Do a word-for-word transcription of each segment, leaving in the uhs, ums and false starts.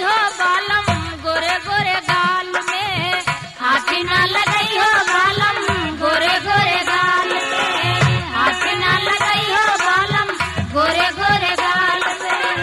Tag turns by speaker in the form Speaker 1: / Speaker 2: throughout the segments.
Speaker 1: हो बालम गोरे गोरे गाल में, हाथ ना लगई हो बालम गोरे गोरे गाल में, हाथ ना लगई हो बालम गोरे गोरे गाल में।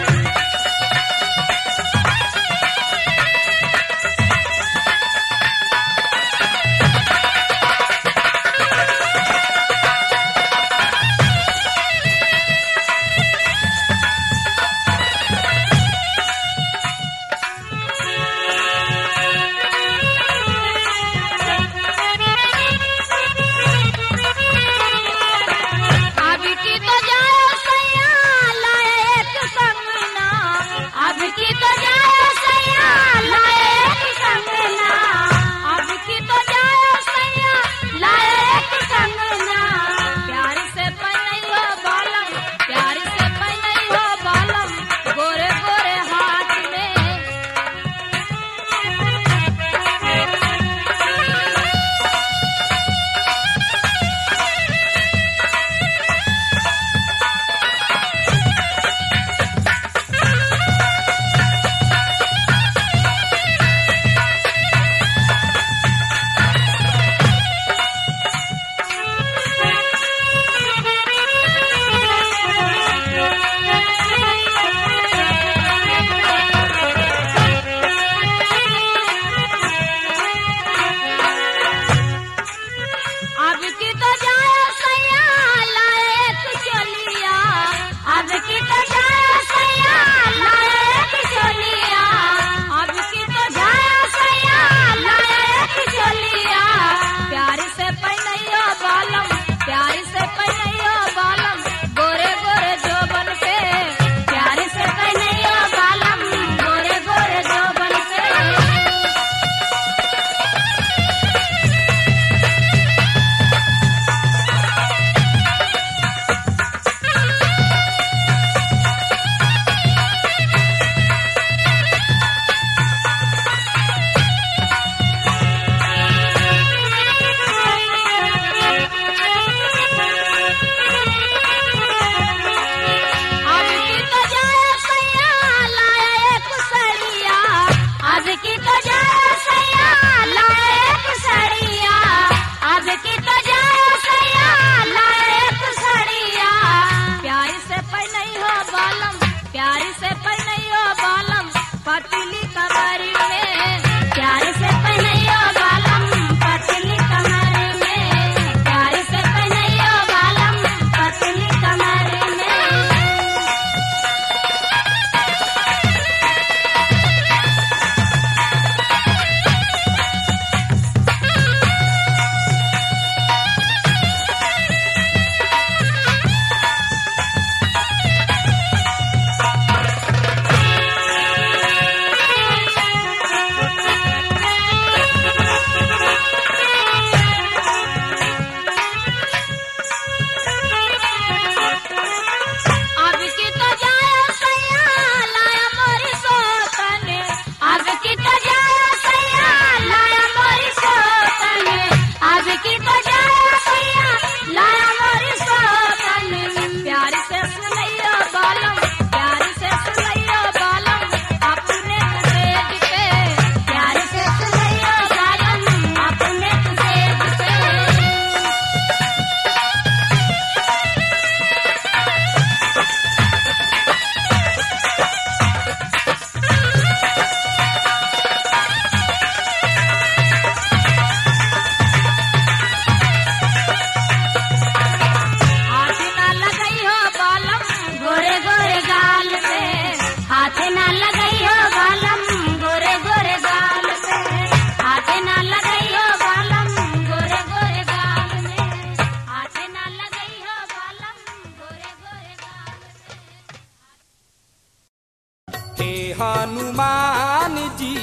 Speaker 2: हनुमान जी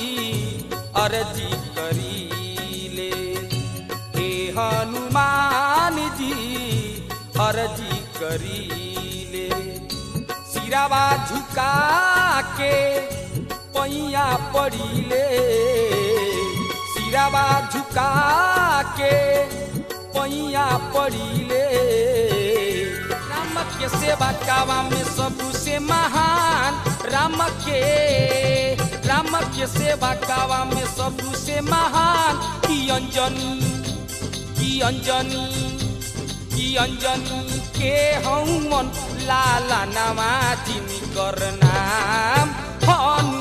Speaker 2: अर्जी करीले, हे हनुमान जी अर्जी करीले। सिरावा झुका के पैया पड़ीले, सिरावा झुका के पैया पड़ीले। राम के सेवा कावा में सबसे महान राम के, राम के सेवा कावा में सबसे महान की अंजनी की अंजनी की अंजनी के हूँ मन लाला नवा जिनकर नाम